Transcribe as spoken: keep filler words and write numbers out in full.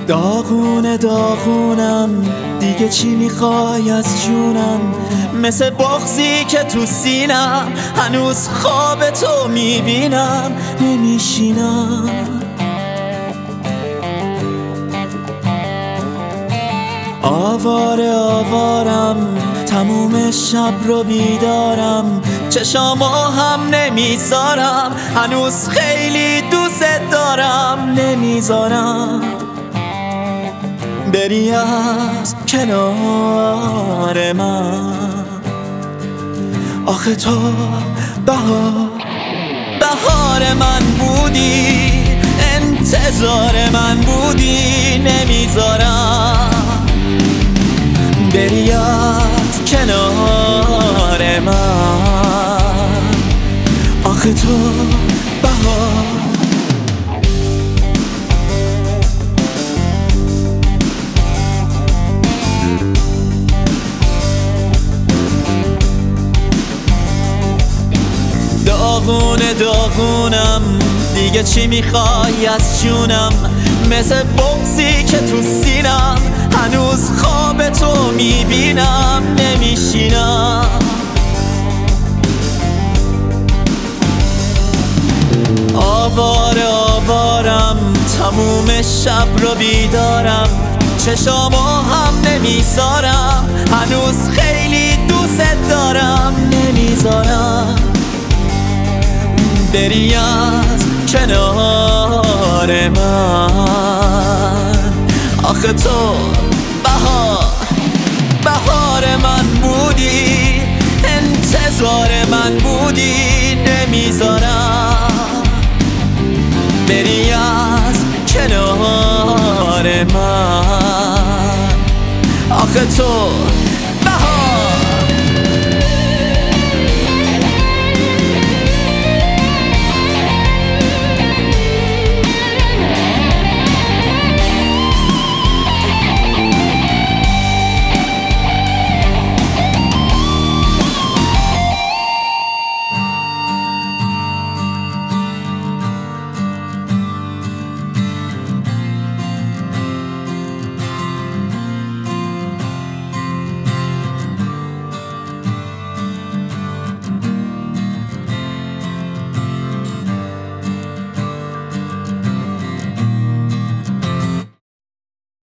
داغونه داغونم دیگه چی میخوای از جونم؟ مثل بغضی که تو سینم هنوز خواب تو میبینم نمیشینم. آواره آوارم تموم شب رو بیدارم، چشامو هم نمیذارم، هنوز خیلی دوست دارم نمیذارم بری از کنار من. آخه تو بهار بهار من بودی، انتظار من بودی، نمیذارم بری از کنار من. آخه تو بهار داغونه داغونم دیگه چی میخوای از جونم؟ مثل بغضی که تو سینم هنوز خواب تو میبینم نمیشینم. آواره آوارم تموم شب رو بیدارم، چشامو هم نمیذارم، هنوز خیلی دوست دارم نمیذارم بری از کنار من. آخه تو بهار بهار من بودی، انتظار من بودی، نمیذارم بری از کنار من. آخه تو